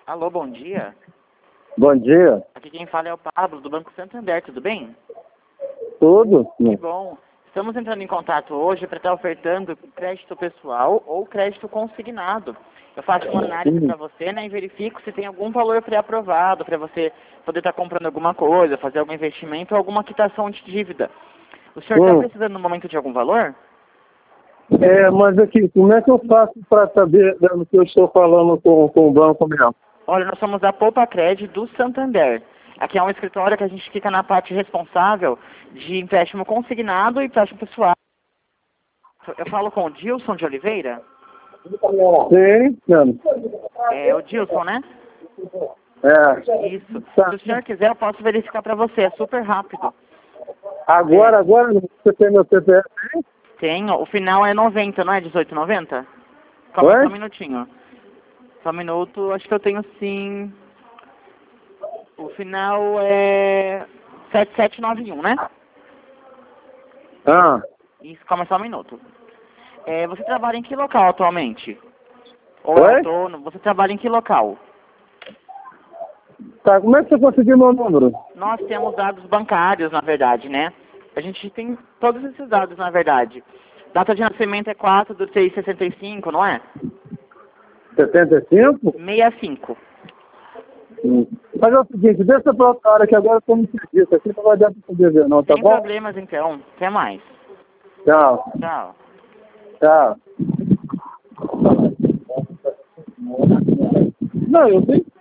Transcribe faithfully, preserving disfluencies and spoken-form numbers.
Alô, bom dia. Bom dia. Aqui quem fala é o Pablo, do Banco Santander, tudo bem? Tudo? Que bom. Estamos entrando em contato hoje para estar ofertando crédito pessoal ou crédito consignado. Eu faço uma análise para você, né, e verifico se tem algum valor pré-aprovado para você poder estar comprando alguma coisa, fazer algum investimento ou alguma quitação de dívida. O senhor está Hum. precisando no momento de algum valor? É, mas aqui, como é que eu faço para saber né, que eu estou falando com, com o banco mesmo? Olha, nós somos da Poupa Cred do Santander. Aqui é um escritório que a gente fica na parte responsável de empréstimo consignado e empréstimo pessoal. Eu falo com o Dilson de Oliveira? Sim, mano. É o Dilson, né? É. Isso. Tá. Se o senhor quiser, eu posso verificar para você. É super rápido. Agora, agora, você tem meu C P F aí? Tem, ó, o final é noventa, não é dezoito e noventa? Calma aí, Oi? só um minutinho. Só um minuto, acho que eu tenho sim. O final é sete sete nove um, né? Ah, Isso, calma só um minuto. É, você trabalha em que local atualmente? Ou é oi? autônomo? Você trabalha em que local? Tá, como é que você conseguiu meu número? Nós temos dados bancários, na verdade, né? A gente tem todos esses dados, na verdade. Data de nascimento é quatro do seis de sessenta e cinco, não é? setenta e cinco? sessenta e cinco. Sim. Mas é o seguinte, deixa pra outra hora que agora eu tô no serviço aqui, não vai dar pra poder ver não, tá Sem bom? problemas, então. Até mais. Tchau. Tchau. Tchau. Não, eu tenho